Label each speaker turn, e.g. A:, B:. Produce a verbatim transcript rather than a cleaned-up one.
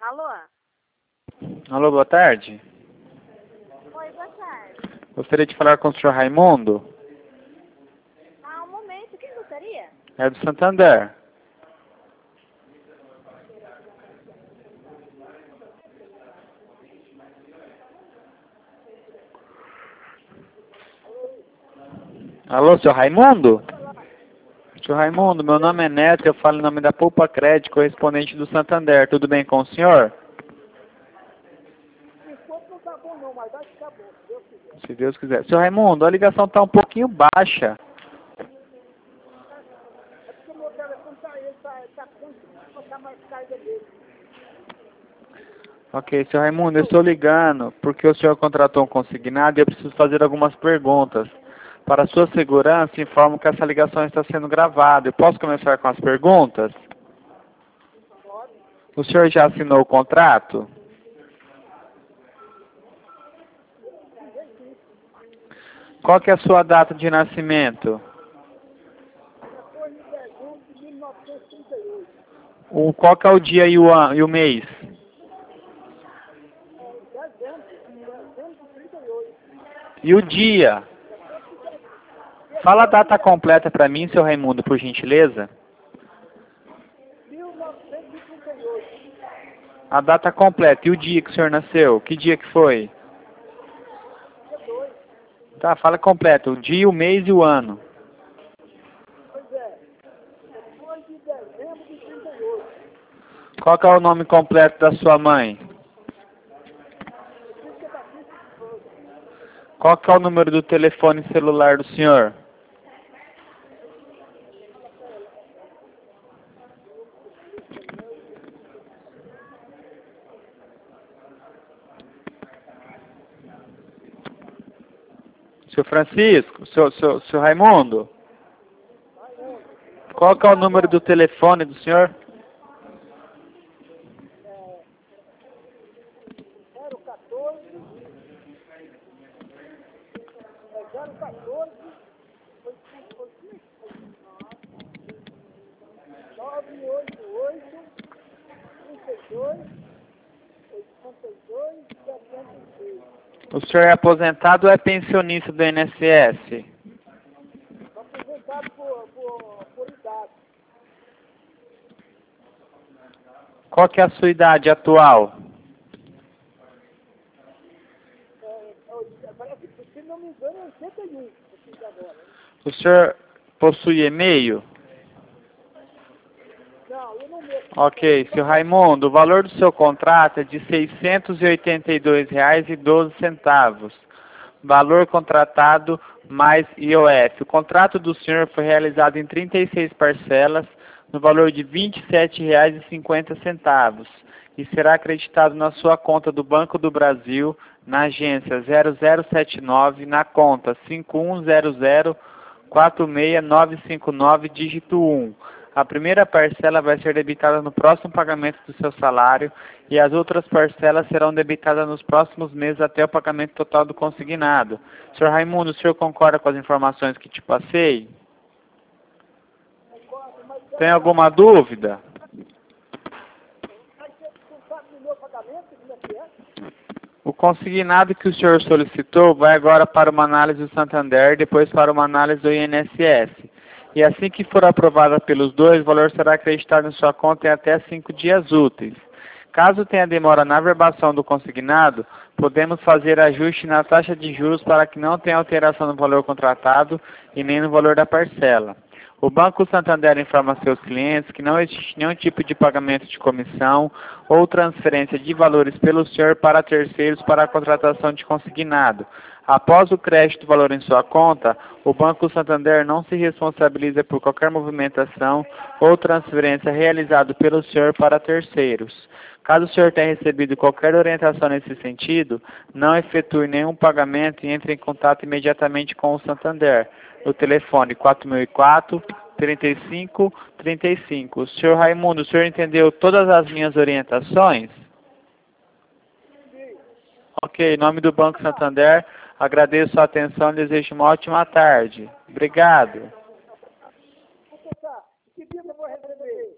A: Alô?
B: Alô, boa tarde.
A: Oi, boa tarde.
B: Gostaria de falar com o senhor Raimundo.
A: Ah, um momento, quem gostaria?
B: É do Santander. Alô, senhor Raimundo? Senhor Raimundo, meu nome é Neto, eu falo em nome da Poupa Crédito, correspondente do Santander. Tudo bem com o senhor?
C: Enquanto não tá bom não, mas vai ficar bom, se Deus quiser.
B: Se Deus quiser. Senhor Raimundo, a ligação está um pouquinho baixa.
C: É porque o meu telefone tá, ele tá, tá com botar mais carga dele.
B: Ok, senhor Raimundo, eu estou ligando porque o senhor contratou um consignado e eu preciso fazer algumas perguntas. Para sua segurança, informo que essa ligação está sendo gravada. Eu posso começar com as perguntas?
C: Pode.
B: O senhor já assinou o contrato? Qual que é a sua data de nascimento?
C: quatorze de dezembro de mil novecentos e trinta e oito.
B: O, qual que é o dia e o, an- e o mês?
C: É, dezembro, dezembro de trinta e oito.
B: E o dia? Fala a data completa para mim, seu Raimundo, por gentileza.
C: mil novecentos e trinta e oito.
B: A data completa e o dia que o senhor nasceu? Que dia que foi?
C: Dia dois.
B: Tá, fala completo. O dia, o mês e o ano.
C: Pois é. quatorze de dezembro de trinta e oito.
B: Qual que é o nome completo da sua mãe?
C: Letícia Batista de Souza.
B: Qual que é o número do telefone celular do senhor? Seu Francisco, seu, seu, seu Raimundo, qual que é o número do telefone do senhor?
C: zero quatorze. É zero quatorze. nove oito oito. trinta e dois. oitenta e dois. setenta e seis.
B: O senhor é aposentado ou é pensionista do I N S S?
C: Estou aposentado por, por, por idade.
B: Qual que é a sua idade atual?
C: É, é, parece que, se não me engano, é oitenta e um que eu fiz agora. Hein?
B: O senhor possui e-mail?
C: Não, eu não mexo.
B: Ok, seu Raimundo, o valor do seu contrato é de seiscentos e oitenta e dois reais e doze centavos. Valor contratado mais I O F. O contrato do senhor foi realizado em trinta e seis parcelas, no valor de vinte e sete reais e cinquenta centavos, e será acreditado na sua conta do Banco do Brasil, na agência zero zero sete nove, na conta cinco um zero zero quatro seis nove cinco nove, dígito um. A primeira parcela vai ser debitada no próximo pagamento do seu salário e as outras parcelas serão debitadas nos próximos meses até o pagamento total do consignado. senhor Raimundo, o senhor concorda com as informações que te passei? Tem alguma dúvida?
C: Vai ser descontado no meu pagamento, como é que é?
B: O consignado que o senhor solicitou vai agora para uma análise do Santander, depois para uma análise do I N S S. E assim que for aprovada pelos dois, o valor será acreditado em sua conta em até cinco dias úteis. Caso tenha demora na verbação do consignado, podemos fazer ajuste na taxa de juros para que não tenha alteração no valor contratado e nem no valor da parcela. O Banco Santander informa a seus clientes que não existe nenhum tipo de pagamento de comissão ou transferência de valores pelo senhor para terceiros para a contratação de consignado. Após o crédito do valor em sua conta, o Banco Santander não se responsabiliza por qualquer movimentação ou transferência realizado pelo senhor para terceiros. Caso o senhor tenha recebido qualquer orientação nesse sentido, não efetue nenhum pagamento e entre em contato imediatamente com o Santander. No telefone quatro mil e quatro, trinta e cinco, trinta e cinco. senhor Raimundo, o senhor entendeu todas as minhas orientações? Ok, em nome do Banco Santander, agradeço a atenção e desejo uma ótima tarde. Obrigado.